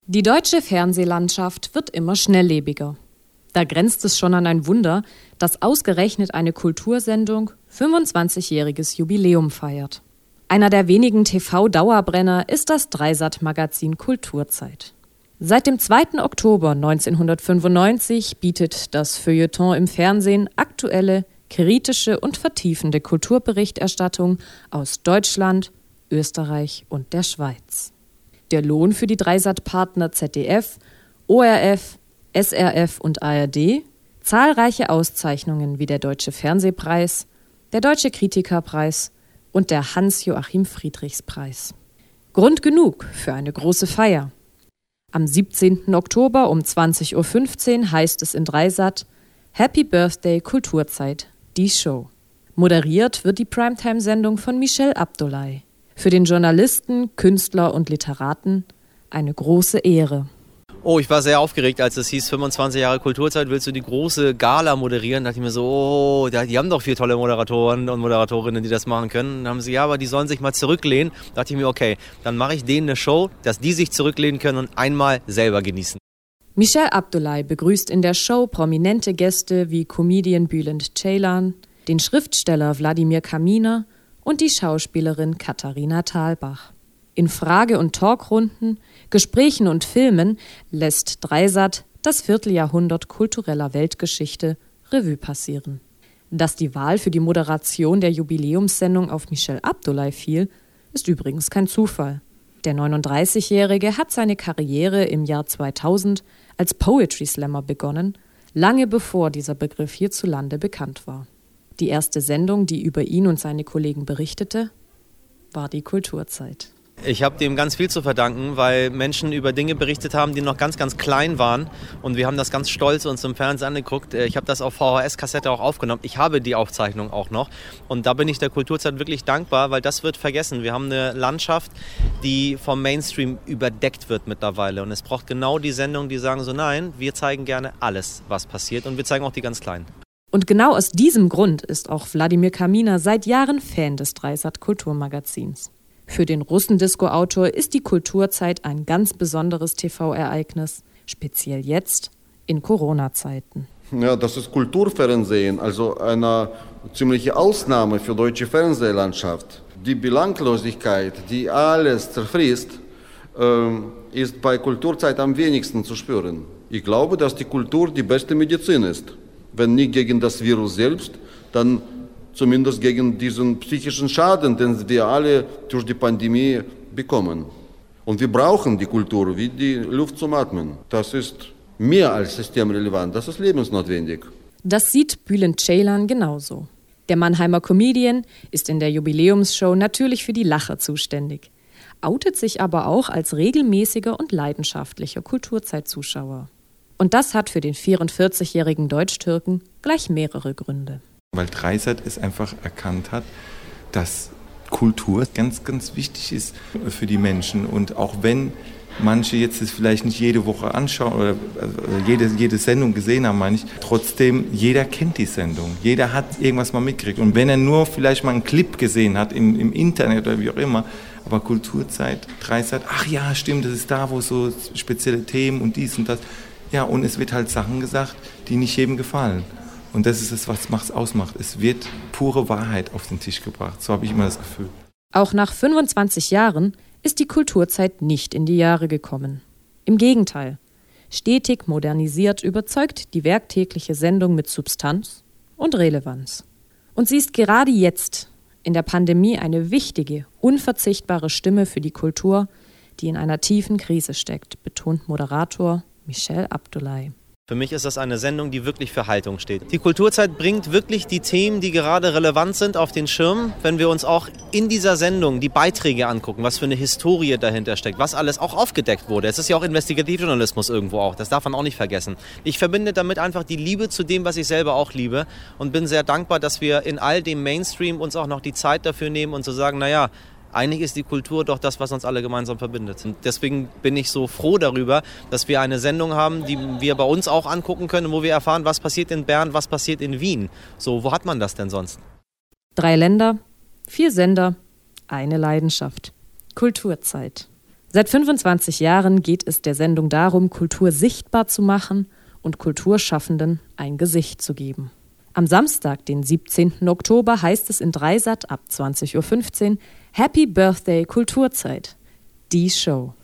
Die deutsche Fernsehlandschaft wird immer schnelllebiger. Da grenzt es schon an ein Wunder, dass ausgerechnet eine Kultursendung 25-jähriges Jubiläum feiert. Einer der wenigen TV-Dauerbrenner ist das Dreisat-Magazin Kulturzeit. Seit dem 2. Oktober 1995 bietet das Feuilleton im Fernsehen aktuelle, kritische und vertiefende Kulturberichterstattung aus Deutschland, Österreich und der Schweiz. Der Lohn für die Dreisat-Partner ZDF, ORF, SRF und ARD, zahlreiche Auszeichnungen wie der Deutsche Fernsehpreis, der Deutsche Kritikerpreis und der Hans-Joachim-Friedrichs-Preis. Grund genug für eine große Feier. Am 17. Oktober um 20.15 Uhr heißt es in Dreisat Happy Birthday Kulturzeit, die Show. Moderiert wird die Primetime-Sendung von Michel Abdullahi. Für den Journalisten, Künstler und Literaten eine große Ehre. Oh, ich war sehr aufgeregt, als es hieß, 25 Jahre Kulturzeit, willst du die große Gala moderieren? Da dachte ich mir so, oh, die haben doch 4 tolle Moderatoren und Moderatorinnen, die das machen können. Dann haben sie, ja, aber die sollen sich mal zurücklehnen. Da dachte ich mir, okay, dann mache ich denen eine Show, dass die sich zurücklehnen können und einmal selber genießen. Michel Abdullahi begrüßt in der Show prominente Gäste wie Comedian Bülent Ceylan, den Schriftsteller Wladimir Kaminer und die Schauspielerin Katharina Thalbach. In Frage- und Talkrunden, Gesprächen und Filmen lässt Dreisat das Vierteljahrhundert kultureller Weltgeschichte Revue passieren. Dass die Wahl für die Moderation der Jubiläumssendung auf Michel Abdullahi fiel, ist übrigens kein Zufall. Der 39-Jährige hat seine Karriere im Jahr 2000 als Poetry Slammer begonnen, lange bevor dieser Begriff hierzulande bekannt war. Die erste Sendung, die über ihn und seine Kollegen berichtete, war die Kulturzeit. Ich habe dem ganz viel zu verdanken, weil Menschen über Dinge berichtet haben, die noch ganz, ganz klein waren. Und wir haben das ganz stolz uns im Fernsehen angeguckt. Ich habe das auf VHS-Kassette auch aufgenommen. Ich habe die Aufzeichnung auch noch. Und da bin ich der Kulturzeit wirklich dankbar, weil das wird vergessen. Wir haben eine Landschaft, die vom Mainstream überdeckt wird mittlerweile. Und es braucht genau die Sendungen, die sagen so, nein, wir zeigen gerne alles, was passiert. Und wir zeigen auch die ganz Kleinen. Und genau aus diesem Grund ist auch Wladimir Kaminer seit Jahren Fan des Dreisat-Kulturmagazins. Für den Russendisco-Autor ist die Kulturzeit ein ganz besonderes TV-Ereignis, speziell jetzt in Corona-Zeiten. Ja, das ist Kulturfernsehen, also eine ziemliche Ausnahme für deutsche Fernsehlandschaft. Die Belanglosigkeit, die alles zerfrisst, ist bei Kulturzeit am wenigsten zu spüren. Ich glaube, dass die Kultur die beste Medizin ist. Wenn nicht gegen das Virus selbst, dann zumindest gegen diesen psychischen Schaden, den wir alle durch die Pandemie bekommen. Und wir brauchen die Kultur wie die Luft zum Atmen. Das ist mehr als systemrelevant, das ist lebensnotwendig. Das sieht Bülent Ceylan genauso. Der Mannheimer Comedian ist in der Jubiläumsshow natürlich für die Lacher zuständig, outet sich aber auch als regelmäßiger und leidenschaftlicher Kulturzeitzuschauer. Und das hat für den 44-jährigen Deutsch-Türken gleich mehrere Gründe. Weil Dreisat es einfach erkannt hat, dass Kultur ganz, ganz wichtig ist für die Menschen. Und auch wenn manche jetzt es vielleicht nicht jede Woche anschauen oder jede Sendung gesehen haben, meine ich, trotzdem, jeder kennt die Sendung. Jeder hat irgendwas mal mitgekriegt. Und wenn er nur vielleicht mal einen Clip gesehen hat im Internet oder wie auch immer, aber Kulturzeit, Dreisat, ach ja, stimmt, das ist da, wo so spezielle Themen und dies und das. Ja, und es wird halt Sachen gesagt, die nicht jedem gefallen. Und das ist es, was es ausmacht. Es wird pure Wahrheit auf den Tisch gebracht. So habe ich immer das Gefühl. Auch nach 25 Jahren ist die Kulturzeit nicht in die Jahre gekommen. Im Gegenteil. Stetig modernisiert überzeugt die werktägliche Sendung mit Substanz und Relevanz. Und sie ist gerade jetzt, in der Pandemie, eine wichtige, unverzichtbare Stimme für die Kultur, die in einer tiefen Krise steckt, betont Moderator Michel Abdullahi. Für mich ist das eine Sendung, die wirklich für Haltung steht. Die Kulturzeit bringt wirklich die Themen, die gerade relevant sind, auf den Schirm. Wenn wir uns auch in dieser Sendung die Beiträge angucken, was für eine Historie dahinter steckt, was alles auch aufgedeckt wurde. Es ist ja auch Investigativjournalismus irgendwo auch, das darf man auch nicht vergessen. Ich verbinde damit einfach die Liebe zu dem, was ich selber auch liebe und bin sehr dankbar, dass wir in all dem Mainstream uns auch noch die Zeit dafür nehmen und zu sagen, naja, eigentlich ist die Kultur doch das, was uns alle gemeinsam verbindet. Und deswegen bin ich so froh darüber, dass wir eine Sendung haben, die wir bei uns auch angucken können, wo wir erfahren, was passiert in Bern, was passiert in Wien. So, wo hat man das denn sonst? 3 Länder, 4 Sender, eine Leidenschaft. Kulturzeit. Seit 25 Jahren geht es der Sendung darum, Kultur sichtbar zu machen und Kulturschaffenden ein Gesicht zu geben. Am Samstag, den 17. Oktober, heißt es in Dreisat ab 20.15 Uhr Happy Birthday Kulturzeit, die Show.